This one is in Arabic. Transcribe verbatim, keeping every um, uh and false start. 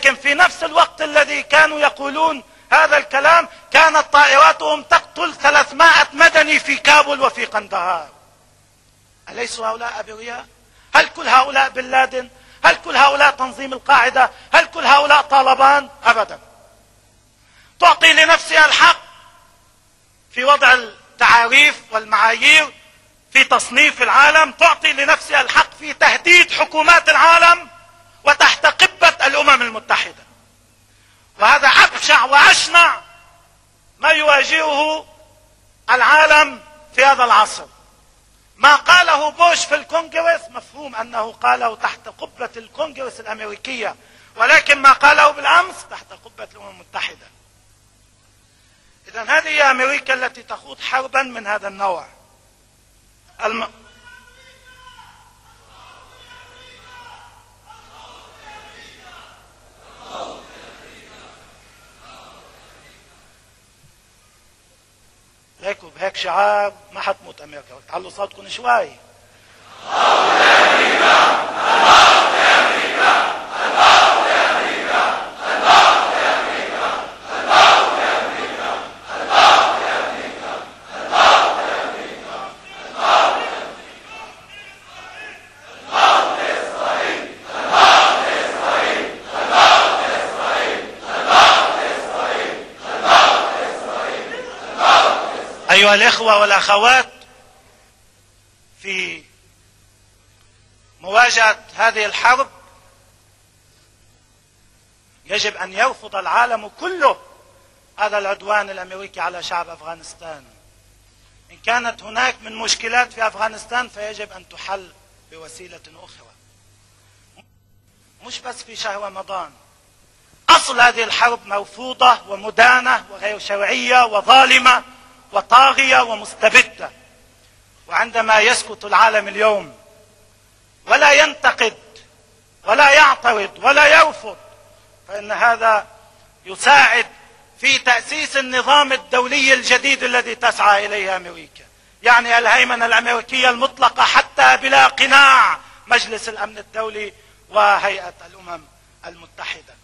ولكن في نفس الوقت الذي كانوا يقولون هذا الكلام كانت طائراتهم تقتل ثلاثمائة مدني في كابول وفي قندهار. أليسوا هؤلاء أبرياء؟ هل كل هؤلاء بن لادن؟ هل كل هؤلاء تنظيم القاعدة؟ هل كل هؤلاء طالبان؟ أبدا. تعطي لنفسها الحق في وضع التعاريف والمعايير في تصنيف العالم، تعطي لنفسها الحق في تهديد حكومات العالم وتحت قبة الأمم المتحدة. وهذا أبشع وأشنع ما يواجهه العالم في هذا العصر. ما قاله بوش في الكونغرس مفهوم أنه قاله تحت قبة الكونغرس الأمريكية، ولكن ما قاله بالأمس تحت قبة الأمم المتحدة. إذن هذه هي أمريكا التي تخوض حربا من هذا النوع. الم... هيك بهيك شعار ما حتموت امريكا. تعالوا صوتكم شوي. أيها الإخوة والأخوات، في مواجهة هذه الحرب يجب أن يرفض العالم كله هذا العدوان الأمريكي على شعب أفغانستان. إن كانت هناك من مشكلات في أفغانستان فيجب أن تحل بوسيلة أخرى، مش بس في شهر رمضان. أصل هذه الحرب مرفوضة ومدانة وغير شرعية وظالمة وطاغية ومستبدة. وعندما يسكت العالم اليوم ولا ينتقد ولا يعترض ولا يرفض، فإن هذا يساعد في تأسيس النظام الدولي الجديد الذي تسعى إليه أمريكا، يعني الهيمنة الأمريكية المطلقة حتى بلا قناع مجلس الأمن الدولي وهيئة الأمم المتحدة.